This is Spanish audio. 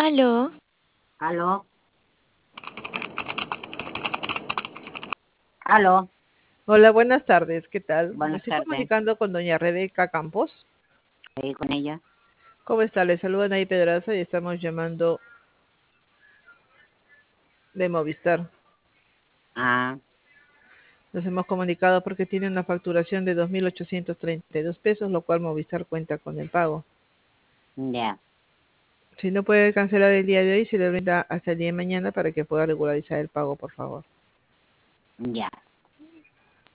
Aló, Aló, aló, Hola, buenas tardes, ¿qué tal? Me buenas estoy tardes. comunicando con doña Rebeca Campos. ¿Estoy con ella? ¿Cómo está? Le saluda Nay Pedraza y estamos llamando de Movistar. Ah, Nos hemos comunicado porque tiene una facturación de 2.832 pesos, lo cual Movistar cuenta con el pago. ya, Si no puede cancelar el día de hoy, se le brinda hasta el día de mañana para que pueda regularizar el pago, por favor. ya.